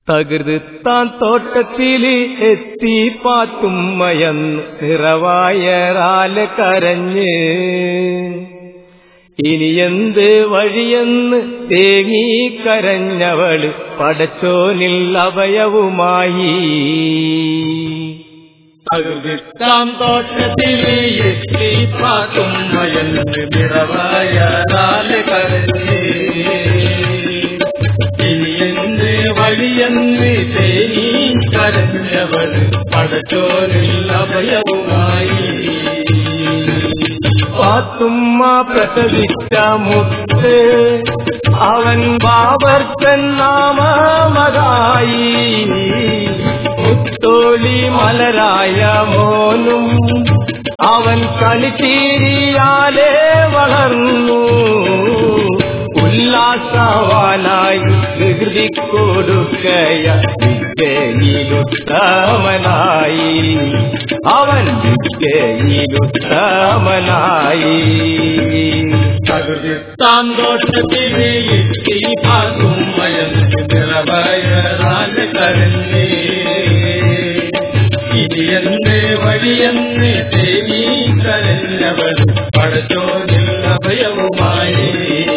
തകൃതിത്താൻ തോട്ടത്തില് എത്തി പാത്തുമ്മയെന്ന് നിറവായറാല് കരഞ്ഞ് ഇനി എന്ത് വഴിയെന്ന് തേങ്ങി കരഞ്ഞവള് പടച്ചോനിൽ അഭയവുമായി. തകൃതിത്താൻ തോട്ടത്തില് എത്തി പാത്തുമ്മയെന്ന് നിറവായറാല് കരഞ്ഞ് ഇനി എന്ത് വഴിയെന്ന് തേങ്ങി കരഞ്ഞവള് പടച്ചോനിൽ അഭയവുമായി. പാത്തുമ്മ പ്രസവിച്ച മുത്ത് അവൻ ബാബർക്കൻ നാമമതായി. മുത്തോളി മലരായ മോനും അവൻ കളിച്ചീരിയാലേ വളർന്നു. ഉല്ലാസവാനായി വികൃതി കൊടുക്കയ വിദ്യയിലുത്തമനായി. അവൻ വിദ്യയിലുത്തമനായി. തകൃതിത്താൻ തോട്ടത്തില് എത്തി പാത്തുമ്മയെന്ന് നിറവായറാല് കരഞ്ഞ് ഇനി എന്ത് വഴിയെന്ന് തേങ്ങി കരഞ്ഞവൾ പടച്ചോനിൽ അഭയവുമായി.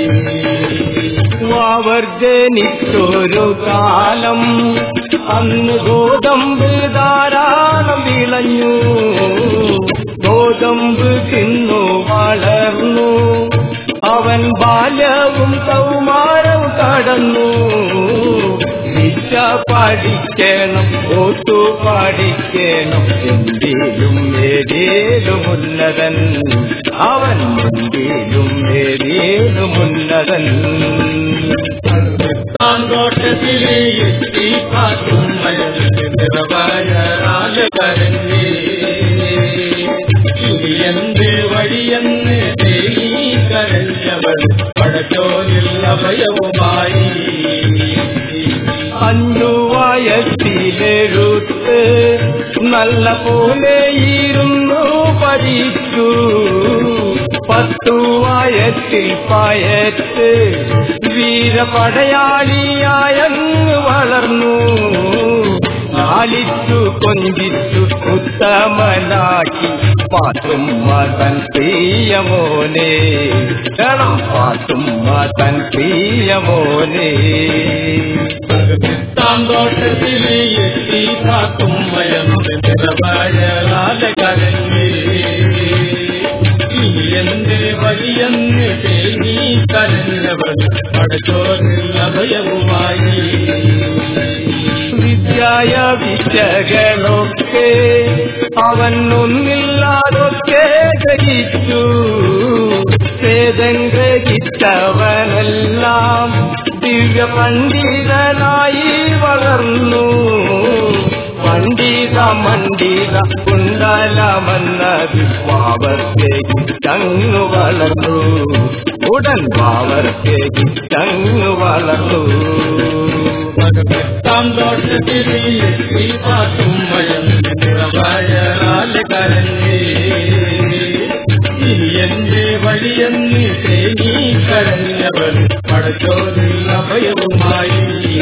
അവർ ജനിച്ചൊരു കാലം അന്ന് ഗോതമ്പ് ധാരാളം വിളഞ്ഞു. ഗോതമ്പ് തിന്നു വളർന്നു. അവൻ ബാല്യവും കൗമാരവും കടന്നു. വിദ്യ പഠിക്കണം, ഓത്തു പഠിക്കണം, എന്തിലും ഏതേലും ഉന്നതൻ. അവൻ എന്തിലും ഏതേലും ഉന്നതൻ. തോട്ടത്തില് എത്തി പാത്തുമ്മയെന്ന് നിറവായറാല് കരഞ്ഞ് ഇനി എന്ത് വഴിയെന്ന് തേങ്ങി കരഞ്ഞവൾ പടച്ചോനിൽ അഭയവുമായി. 5 വയസ്സിലെഴുത്ത് നല്ല പോലെ ഇരുന്നു പഠിച്ചു. 10 വയസ്സിൽ പയറ്റ് വീരപടയാളിയായങ്ങ് വളർന്നു. ലാളിച്ചു കൊഞ്ചിച്ചു ഉത്തമനാക്കി പാത്തുമ്മ തൻ പ്രിയമോനെ. പാത്തുമ്മ തൻ പ്രിയമോനെ. തകൃതിത്താൻ തോട്ടത്തില് എത്തി പാത്തുമ്മയെന്ന് നിറവായറാല് കരഞ്ഞ് ഇനി എന്ത് വഴിയെന്ന് തേങ്ങി കരഞ്ഞവൾ പടച്ചോനിൽ അഭയവുമായി. വിദ്യായ വിദ്യകളൊക്കെ അവൻ ഒന്നില്ലാതൊക്കെ ഗ്രഹിച്ചു. വേദം ഗ്രഹിച്ചവനെല്ലാം ദിവ്യ പണ്ഡിതനായി വളർന്നു. പണ്ഡിത മണ്ഡിത കുണ്ടലമെന്നത് വാവർത്തേക്കിച്ചങ്ങു വളർന്നു. ഉടൻ വാവർത്തേക്കിച്ചങ്ങു വളർന്നു. തകൃതിത്താൻ തോട്ടത്തില് എത്തി പാത്തുമ്മയെന്ന് നിറവായറാല് കരഞ്ഞ് ഇനി എന്ത് വഴിയെന്ന് തേങ്ങി കരഞ്ഞവൾ പടച്ചോനിൽ അഭയവുമായി.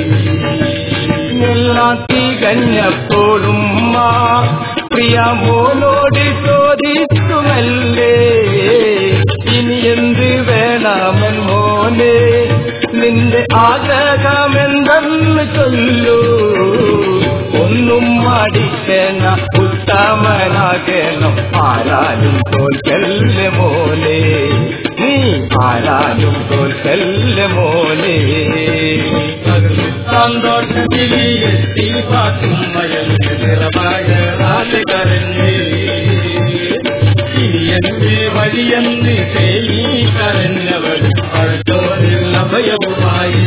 എല്ലാം തികഞ്ഞപ്പോഴും പ്രിയ മോനോട് ചോദിച്ചുമല്ലേ ഇനി എന്ത് വേണമെൻ മോനെ, നിന്റെ ആഗ്രഹമെന്തെന്ന് ചൊല്ലൂ. ഒന്നും മടിക്കണ ഉത്തമനാകണം, ആരാലും തോൽക്കല്ല മോനെ, നീ ആരാലും തോൽക്കല്ല മോനെ. സന്തോഷത്തില് എത്തി പാത്തുമ്മയെന്ന് നിറവായറാല് കരഞ്ഞ് ഇനി എന്ത് വഴിയെന്ന് തേങ്ങി കരഞ്ഞവൾ പടച്ചോനിൽ അഭയവുമായി.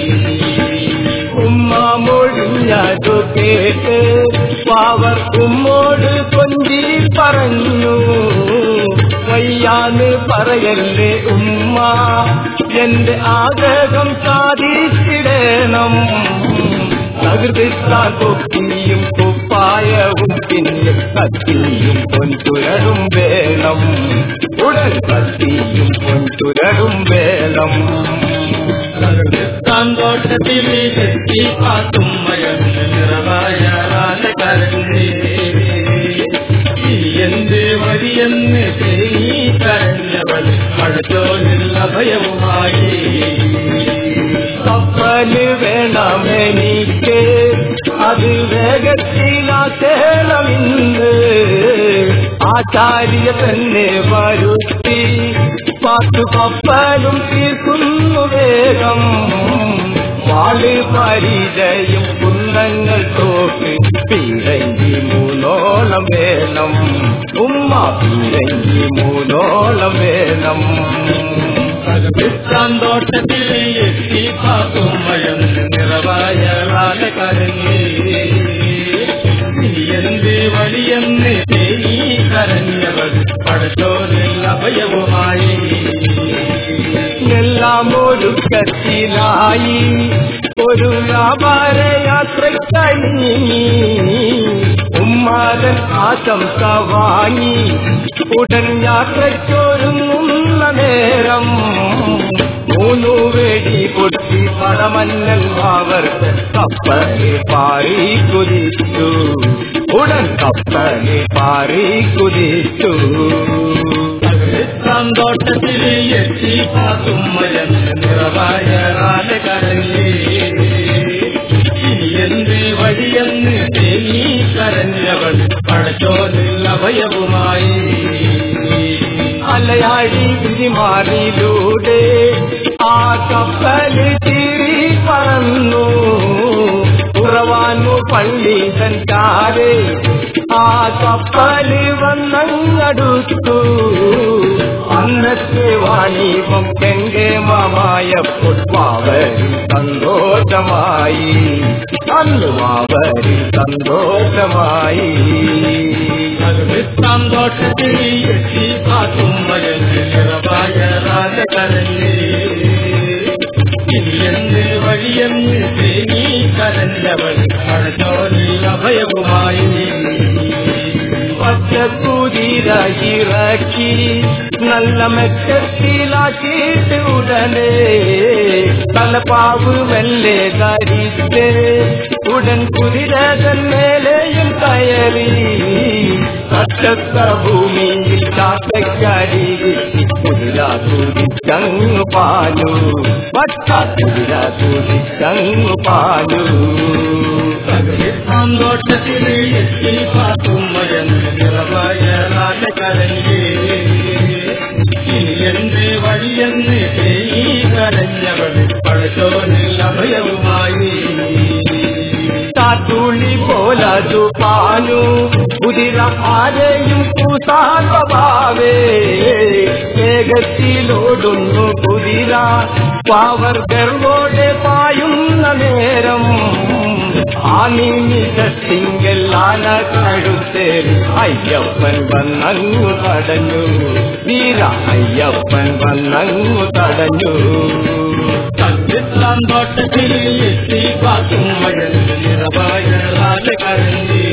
ഉമ്മ മൊഴിഞ്ഞതു കേട്ട് പാവർ ഉമ്മോട് കൊഞ്ചി പറഞ്ഞു. വയ്യാന്ന് പറയല്ലേ ഉമ്മ, എന്റെ ആഗ്രഹം സാധിച്ചിടണം. തകൃതിത്താൻ തൊപ്പിയും കുപ്പായവും പിന്നെ കത്തിയും പൊൻതുരടും വേണം. ഉടൻ കത്തിയും പൊൻതുരടും വേണം. തകൃതിത്താൻ സന്തോഷത്തിൽ എത്തി പാത്തുമ്മയെന്ന് നിറവായ കരഞ്ഞേ എന്ത് വഴിയെന്ന് തേങ്ങി കരഞ്ഞവൾ പടച്ചോനിൽ അഭയവുമായി കപ്പല് വേണമെനിക്ക് അത് വേഗത്തിലാക്കേണമെന്ന് ആചാര്യ തന്നെ വരുത്തി പാത്തു കപ്പലും തീർക്കുന്നു വേഗം വാള് പരിചയം കുന്നങ്ങൾ തോക്ക് പീരങ്കി മൂന്നോളം വേണം ഉമ്മ പീരങ്കി മൂന്നോളം വേണം സന്തോഷത്തിൽ എത്തി പാത്തുമ്മയെന്ന് നിറവായ കരഞ്ഞേ എന്ത് വഴിയെന്ന് തേങ്ങി കരഞ്ഞവൾ പടച്ചോനിൽ അഭയവുമായി എല്ലാം ഒടുക്കത്തിലായി ഒരു വ്യാപാരയാത്രയ്ക്കായി ഉമ്മാരൻ ആശംസ വാങ്ങി ഉടൻ യാത്രയ്ക്കൊരുങ്ങുന്ന നേരം 3 വെടി പൊട്ടി പടമന്നൽ അവർക്ക് കപ്പലിൽ പാറി കുതിച്ചു ഉടൻ കപ്പലിൽ പാറി കുതിച്ചു സന്തോഷത്തിൽ എത്തി പാത്തുമ്മയെന്ന് നിറവായ കരഞ്ഞേ എന്ത് വഴിയെന്ന് തേങ്ങി കരഞ്ഞവൾ പടച്ചോനിൽ അഭയവുമായി അലയാടി വിരിമാറിലൂടെ ആ കപ്പല് തിരി പറന്നു ഉറവാനു പള്ളി സഞ്ചാരെ ആ കപ്പല് വന്നങ്ങടുത്തു അന്നത്തെ വാണിഭം കെങ്കേമമായപ്പോൾ മാവരിൽ സന്തോഷമായി അന്ന് മാവരിൽ സന്തോഷമായി സന്തോഷത്തിൽ എത്തി പാത്തുമ്മയെന്ന് നിറവായ കരഞ്ഞേ എന്ത് വഴിയെന്ന് തേങ്ങി കരഞ്ഞവൾ പടച്ചോനിൽ അഭയവുമായി പച്ചക്കുതിര ഇറക്കി നല്ല മെച്ചത്തിലാക്കിയിട്ട് ഉടനെ തലപ്പാവ് മെല്ലെ ധരിച്ച് ഉടൻ കുതിര തന്മേലെയും കയറി കട്ടത്ത ഭൂമിയിൽ ചാട്ടക്കടിയിൽ കുതിര കുതിച്ചങ്ങു പാലു വട്ട കുതിര കുതിച്ചങ്ങു പാലു സന്തോഷത്തിൽ എത്തി പാത്തുമ്മയെന്ന് നിറവായ കരഞ്ഞേ എന്ത് വഴിയെന്ന് തേങ്ങി കരഞ്ഞവൾ പടച്ചോനിൽ അഭയവുമായി കാട്ടുള്ളി പോലതു പാലു കുതിര ആരെയും കുസാഭാവേ വേഗത്തിലോടുന്നു കുതിര പാവർ ഗർവോടെ പായുന്ന നേരം ആ നിമിഷത്തിങ്കൽ ആന കഴുത്തേൽ അയ്യപ്പൻ വന്നങ്ങു തടഞ്ഞു വീര അയ്യപ്പൻ വന്നങ്ങു തടഞ്ഞു സന്തോഷത്തിൽ എത്തി പാത്തുമ്മയെന്ന് നിറവായ കരഞ്ഞേ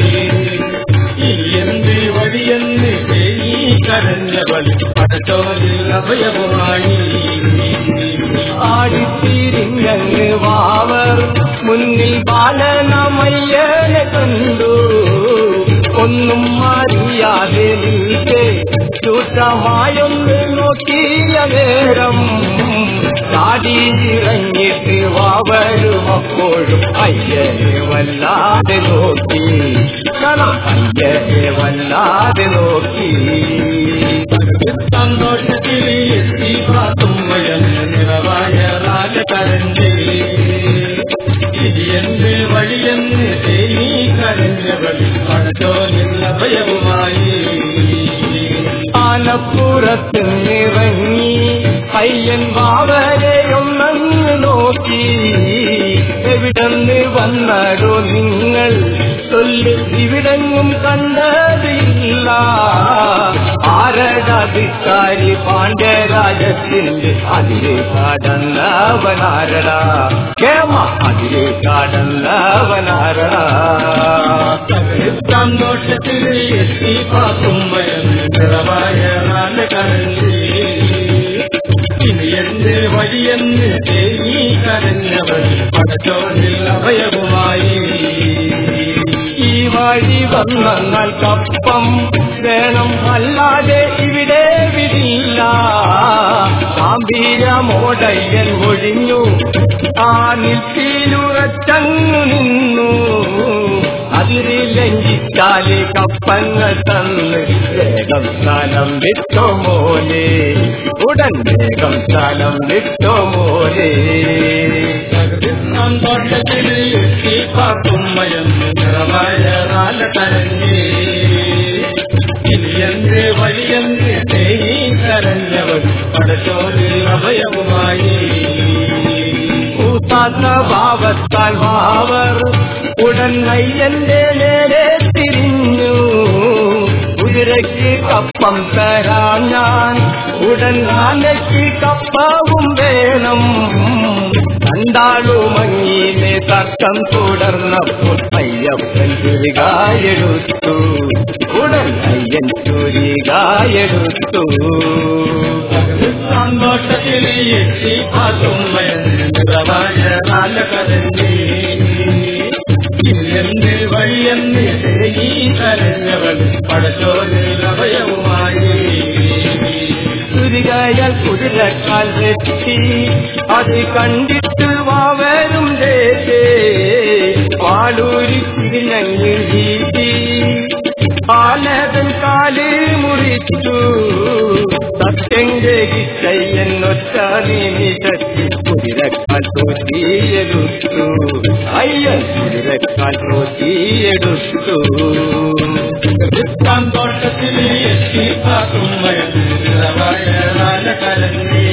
എന്ത് വഴിയെന്ന് തേങ്ങി കരഞ്ഞവൾ പടച്ചോനിൽ അഭയവുമായി ആടിത്തിരിഞ്ഞങ്ങ് വാവർ മുന്നിൽ ബാലനമയ്യനെ കണ്ടു ഒന്നും അറിയാതെ നിൽക്കെ ചൂട്ടമായൊന്ന് നോക്കിയ നേരം ചാടിയിറങ്ങിയിട്ട് വാവരും അപ്പോഴും അയ്യനെ വല്ലാതെ നോക്കി അയ്യനെ വല്ലാതെ നോക്കി സന്തോഷത്തിൽ എത്തി പാത്തുമ്മയെന്ന് നിറവായ കരഞ്ഞേ എന്ത് വഴിയെന്ന് തേങ്ങി കരഞ്ഞവൾ പടച്ചോനിൽ അഭയവുമായി ആനപ്പുറത്ത് നിറങ്ങി അയ്യൻ വാവരെയൊന്നങ്ങ് നോക്കി എവിടെന്ന് വന്നടോ നിങ്ങൾ ചൊല്ലി ഇവിടെങ്ങും കണ്ടതില്ല ആരടാധികാരി പാണ്ഡ്യരാജത്തിന്റെ അതിരെ കടന്നവനാരടാ കേമ അതിരെ കടന്നവനാരടാ സന്തോഷത്തിൽ എത്തി പാത്തുമ്മയെന്ന് നിറവായ കരഞ്ഞേ എന്ത് വഴിയെന്ന് തേങ്ങി കരഞ്ഞവൾ പടച്ചോനിൽ അഭയവുമായി. ഈ വഴി വന്നങ്ങൾക്കപ്പം വേണം, അല്ലാതെ ഇവിടെ വിടില്ല. ഗാംഭീര്യമോടയ്യൻ ഒഴിഞ്ഞു, ആ നിൽപ്പിലുറച്ചങ്ങു നിന്നു. അതിരി ലംഘിച്ചാല് കപ്പങ്ങൾ തന്ന് വേഗം സ്ഥലം വിട്ടോ മോനെ, ഉടൻ വേഗം സ്ഥലം വിട്ടോ മോനെ. തോട്ടത്തിൽ എത്തി പാത്തുമ്മയെന്ന് നിറവയറാല കരഞ്ഞേ. ഇനിയെന്റെ വഴിയെന്ന് തേങ്ങി കരഞ്ഞവൾ പടച്ചോനിൽ അഭയവുമായി. കൂത്താത്ത ഭാവത്താൽ ഭാവർ ഉടൻ അയ്യന്റെ നേരെ തിരിഞ്ഞു. കുതിരയ്ക്ക് കപ്പം തരാം ഞാൻ, ഉടൻ ആനയ്ക്ക് കപ്പവും വേണം. രണ്ടാളുമങ്ങീനെ തർക്കം തുടർന്നപ്പോൾ അയ്യപ്പൻ ചുരികായെടുത്തു, ഉടൻ അയ്യൻ ചുരികായെടുത്തു. സന്തോഷത്തിൽ എത്തി പാത്തുമ്മയെന്ന് നിറവയറാല കരഞ്ഞേ. ഇല്ലെന്ന് വഴിയെന്ന് തേങ്ങി കരഞ്ഞവൾ പടച്ചോനിൽ അഭയവുമായി. ചുരികയാൽ കുതിരക്കാൽ വെട്ടി അത് കണ്ടിട്ട് വാവരും ദേശേ പാലൂരി തിരിഞ്ഞങ്ങിൽ വീട്ടി. ആലതൻ കാല് മുറിച്ചു സത്യം ഗ്രഹിച്ചയ്യനൊറ്റ നിമിഷത്തിൽ കുതിരക്കാൽ തോറ്റിയെടുത്തു. അയ്യൻ കുതിരക്കാൽ തോറ്റിയെടുത്തു. തോട്ടത്തിൽ എത്തി പാത്തുമ്മയെന്ന് നിറവയറാല കരഞ്ഞേ.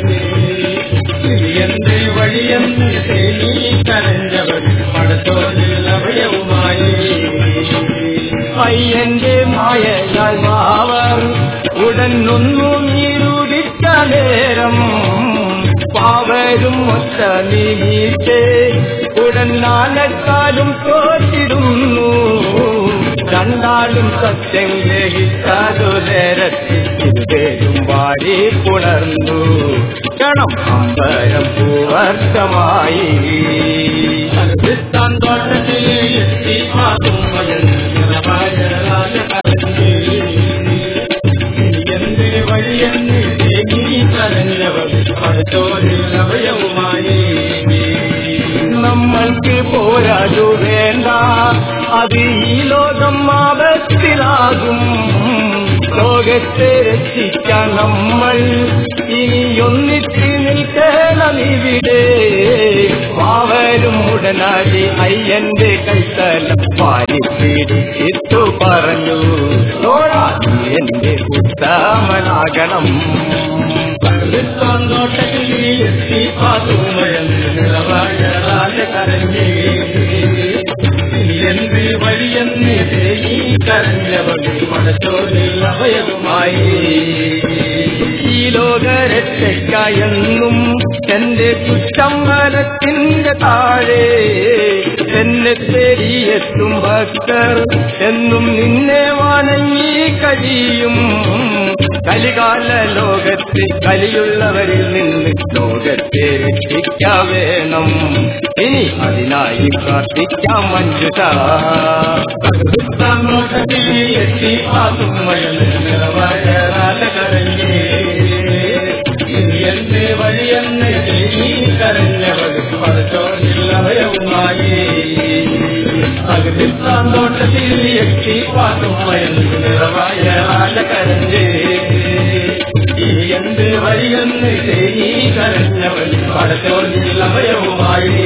എന്ത് വഴിയെന്ന് തേങ്ങി കരഞ്ഞവൾ പടച്ചോനിൽ അഭയവുമായി. അയ്യന്റെ മായയാൽ മാവർ ഉടൻ ഒന്നു നീരുടിച്ച നേരം പാവരും ഒറ്റ നീച്ചേ ഉടൻ നാലക്കാലും തോറ്റിടുന്നു. രണ്ടാളും സത്യം ഗ്രഹിച്ചതു നേരത്തിരുപേരും വാരി പുണർന്നു. ക്ഷണം അമ്പരം പൂവർത്തമായി. തോട്ടത്തിൽ എത്തി പാത്തുമ്മയെന്ന് നിറവയറാല കരഞ്ഞേ. എന്ത് വഴിയെന്ന് തേങ്ങി കരഞ്ഞവൾ പടച്ചോനിൽ അഭയവുമായി. നമ്മൾക്ക് പോരാതു വേണ്ട, അത് ഈ ലോകം ആപത്തിലാകും. ലോകത്തെ രക്ഷിക്കാൻ നമ്മൾ ഇനിയൊന്നിച്ച് നിൽക്കണമിവിടെ. പാവരും ഉടനാടി അയ്യന്റെ കൈത്തലം പാരിപ്പിടിച്ചിട്ടു പറഞ്ഞു, തോഴാ എന്റെ ഉത്തമനാകണം. സന്തോഷത്തിൽ എത്തി പാത്തുമ്മയെന്ന് നിറവയറാല കരഞ്ഞേ. എന്ത് വഴിയെന്ന് തേങ്ങി കരഞ്ഞവൾ പടച്ചോനിൽ അഭയവുമായി. ഈ ലോകരക്ഷയ്ക്കായെന്നും എന്റെ കുറ്റം മരത്തിന്റെ താഴെ എന്നെ തേടിയെത്തും ഭക്തർ എന്നും നിന്നെ വണങ്ങി കഴിയും. കലികാല ലോകത്ത് കലിയുള്ളവരിൽ നിന്ന് ലോകത്തെ രക്ഷിക്കാൻ വേണം. ഇനി അതിനായി പ്രാർത്ഥിക്കാം മഞ്ജുഷ. സന്തോഷത്തിൽ എത്തി പാത്തുമ്മയെന്ന് നിറവയറാല കരഞ്ഞേ. എന്ത് വഴിയെന്ന് തേങ്ങി കരഞ്ഞവൾ പടച്ചോനിൽ അഭയവുമായി. സന്തോഷത്തിൽ എത്തി പാത്തുമ്മയെന്ന് നിറവയറാല കരഞ്ഞേ. എന്ത് വഴിയെന്ന് തേങ്ങി കരഞ്ഞവൾ പടച്ചോനിൽ അഭയവുമായി.